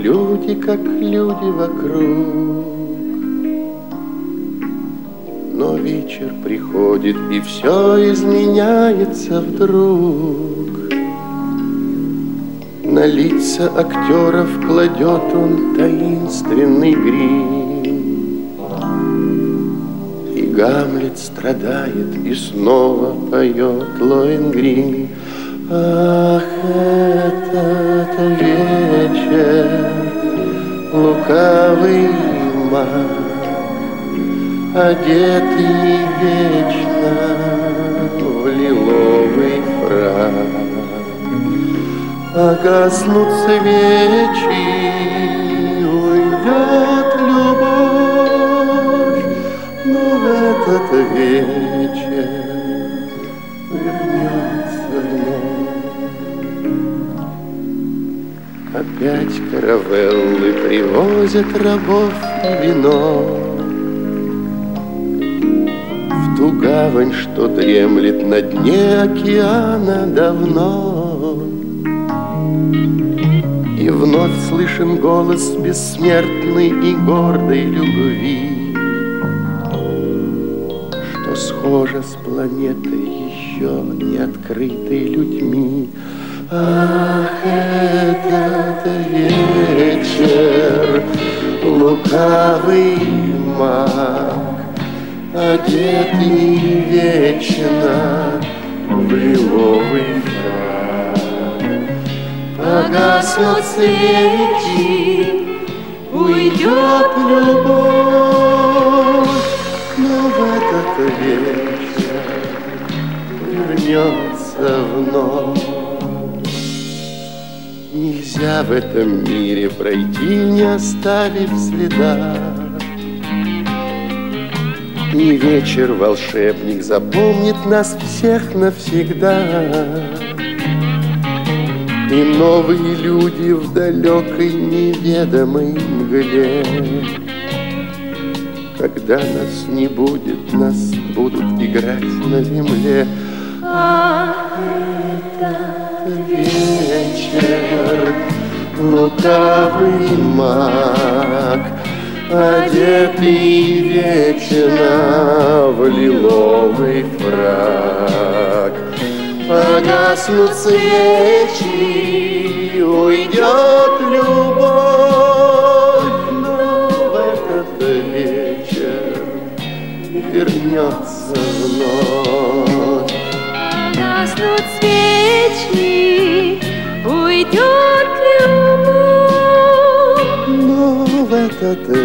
люди, как люди вокруг. Но вечер приходит, и все изменяется вдруг. На лица актеров кладет он таинственный грим. И Гамлет страдает и снова поет Лоэнгрин. Ах, этот вечер, лукавый маг, одетый вечно в лиловый фрак. Погаснут свечи, уйдет любовь, но в этот вечер вернется вновь. Опять каравеллы привозят рабов и вино в ту гавань, что дремлет на дне океана давно. И вновь слышен голос бессмертной и гордой любви, что схожа с планетой еще не открытой людьми. Ах, этот вечер, лукавый маг, одетый вечно в лиловый фрак. Погаснут свечи, уйдет любовь, но в этот вечер вернется вновь. Нельзя в этом мире пройти, не оставив следа. И вечер волшебник запомнит нас всех навсегда. И новые люди в далекой неведомой мгле. Когда нас не будет, нас будут играть на земле. Ах, этот вечер, лукавый маг, одетый вечно в лиловый фрак. Погаснут свечи, уйдет любовь, но в этот вечер вернется вновь. Погаснут свечи, уйдет любовь, но в этот